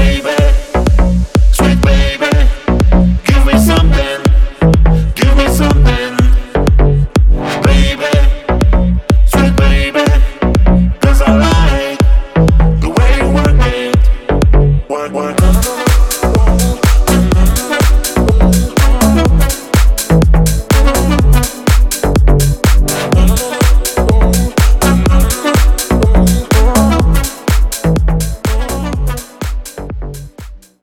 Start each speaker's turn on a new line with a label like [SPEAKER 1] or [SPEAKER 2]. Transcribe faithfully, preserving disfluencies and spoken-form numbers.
[SPEAKER 1] baby, sweet baby, give me something, give me something, baby, sweet baby, 'cause I like the way you work it, work, work, work.